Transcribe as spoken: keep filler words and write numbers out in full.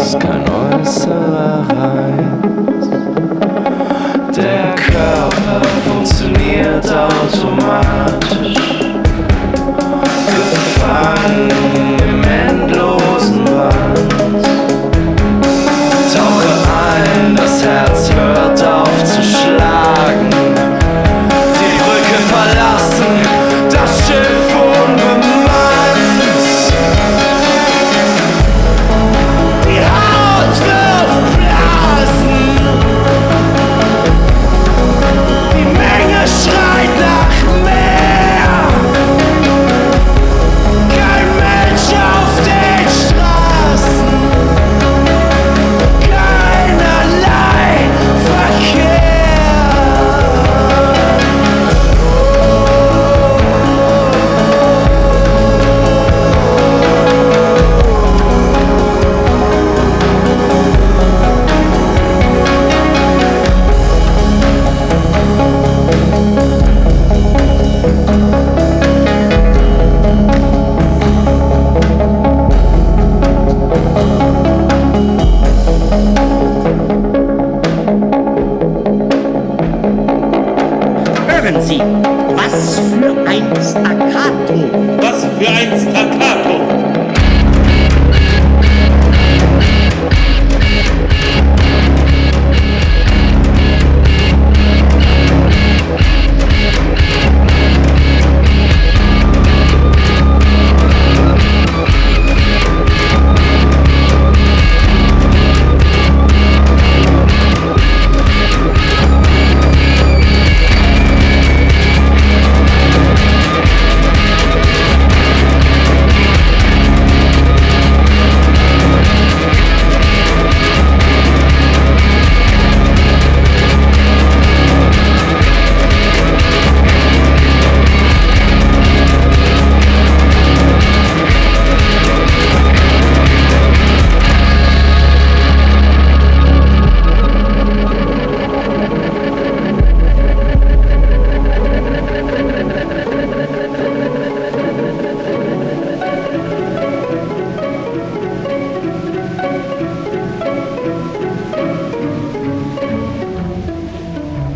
ist kein äußerer Reiz. Der Körper funktioniert automatisch, gefangen im endlosen Band. Tauche ein, das Herz hört auf zu schlagen. Die Brücke verlassen, das Schiff unbemannt. Die Haut wirft Blasen, die Menge schreit nach mehr. Kein Mensch auf den Straßen, keinerlei Verkehr. Hören Sie, was für ein Staccato! Was für ein Staccato!